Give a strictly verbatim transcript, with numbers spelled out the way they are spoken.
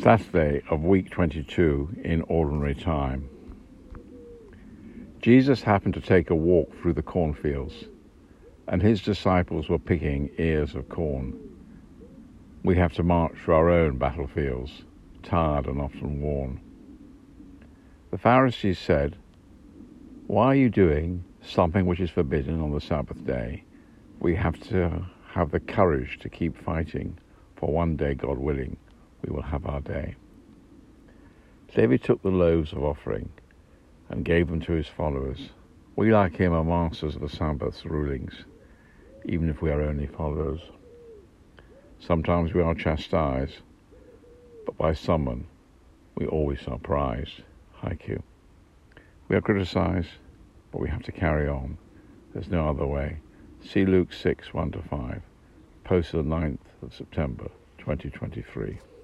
Saturday of week twenty-two in Ordinary Time. Jesus happened to take a walk through the cornfields, and his disciples were picking ears of corn. We have to march through our own battlefields, tired and often worn. The Pharisees said, "Why are you doing something which is forbidden on the Sabbath day? We have to have the courage to keep fighting, for one day, God willing, we will have our day." David took the loaves of offering and gave them to his followers. We, like him, are masters of the Sabbath's rulings, even if we are only followers. Sometimes we are chastised, but by someone we always are prized. Haiku. We are criticized, but we have to carry on. There's no other way. See Luke six, one to five, posted the ninth of September, twenty twenty-three.